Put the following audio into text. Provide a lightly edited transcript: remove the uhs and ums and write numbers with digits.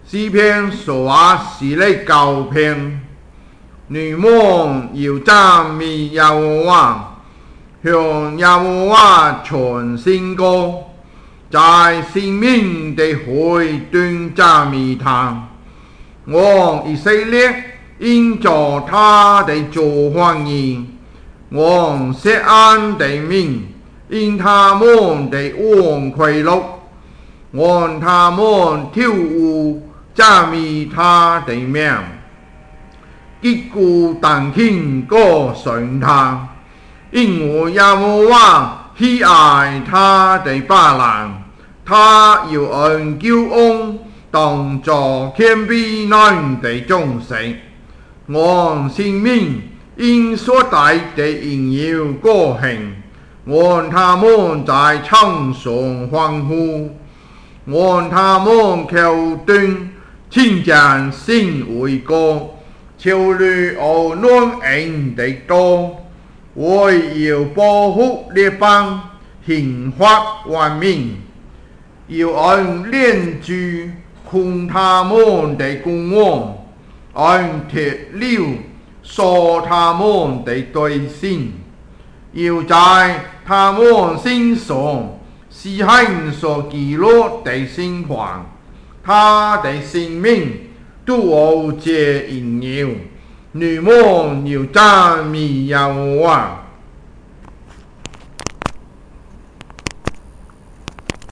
诗篇所話是嚟高篇，女們要讚美耶和華，向耶和華唱新歌，在生命的海端讚美他。我以色列因着他的作歡迎，我錫安的民因他們的王快樂，我他們跳舞讚美他的名，擊鼓彈琴歌頌他，因為耶和華喜愛他的百姓，他要按救恩當作謙卑人的眾生。我生命因所帶的榮耀高興，我他們在場上歡呼，我他們口中稱讚神為歌，求你而暖恩的道，我要保護列邦，興發萬民，要按連珠控他們的君王，按鐵溜鎖他們的對心，要在他們身上施行所記錄的刑罰，他的生命都無這榮耀，你們要讚美耶和華。